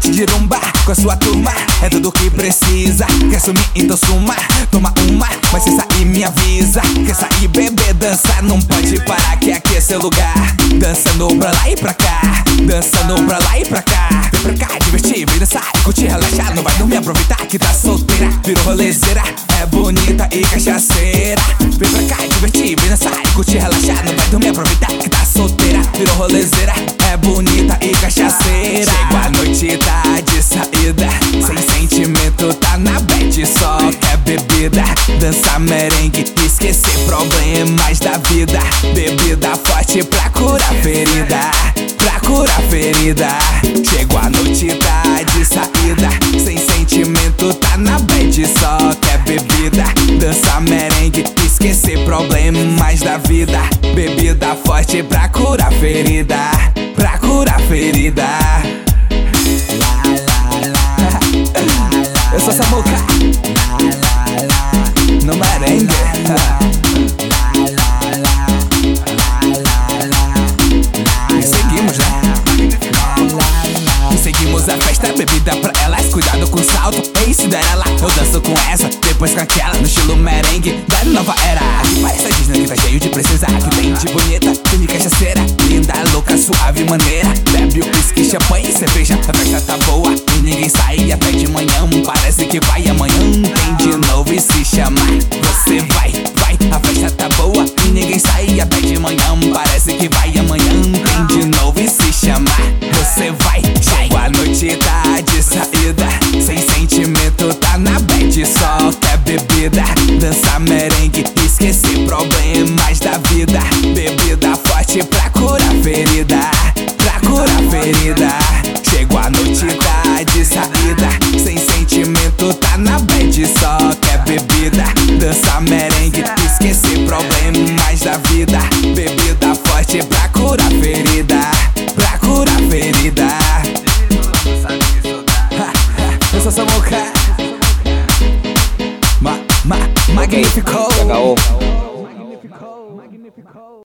noite de rumba com a sua turma é tudo que precisa. Quer sumir, então suma. Toma uma, mas se sair me avisa. Quer sair, beber, dançar, não pode parar, que aqui é seu lugar. Dançando pra lá e pra cá, dançando pra lá e pra cá. Vem pra cá, divertir, vem dançar e curtir, relaxar. Não vai dormir, aproveitar que tá solteira. Virou rolezeira, é bonita e cachaceira. Vem pra cá, divertir, vem dançar e curtir, relaxar. Não vai dormir, aproveitar que tá solteira. Virou rolezeira, é bonita e cachaceira. Chegou a noite, tá de saída, sem sentimento, tá na bad, só quer bebida. Dançar merengue, esquecer problemas da vida. Bebida forte pra curar ferida, pra curar ferida. Chegou a noite, tá de saída, sem sentimento, tá na bad, só quer bebida. Dançar merengue, esquecer problemas da vida. Bebida forte pra curar ferida, pra curar ferida. Eu sou Samuca no merengue. E seguimos, né? E seguimos a festa, bebida pra elas. Cuidado com o salto, ei Cinderela. Eu danço com essa, depois com aquela, no estilo merengue da nova era. Parece a Disney que tá cheio de princesa, que tem de bonita, tem de cachaceira. Linda, louca, suave maneira. Bebe o whisky, champanhe e cerveja. A festa tá boa e ninguém sai até de manhã. Parece que vai amanhã, tem de novo e se chamar. Você vai, vai, a festa tá boa e ninguém sai até de manhã. Parece que vai amanhã, tem de novo e se chamar. Você vai, chegou a noite, tá de saída, sem sentimento, tá na bad, só quer bebida. Dançar merengue, esquecer problemas da vida. Bebida forte pra curar ferida, pra curar ferida. Chegou a noite, tá de saída, sem sentimento, tá na bad, só quer bebida. Dançar merengue, esquecer problemas da vida. Bebida forte pra curar ferida, pra curar ferida. Eu sou Samuca Magnifico.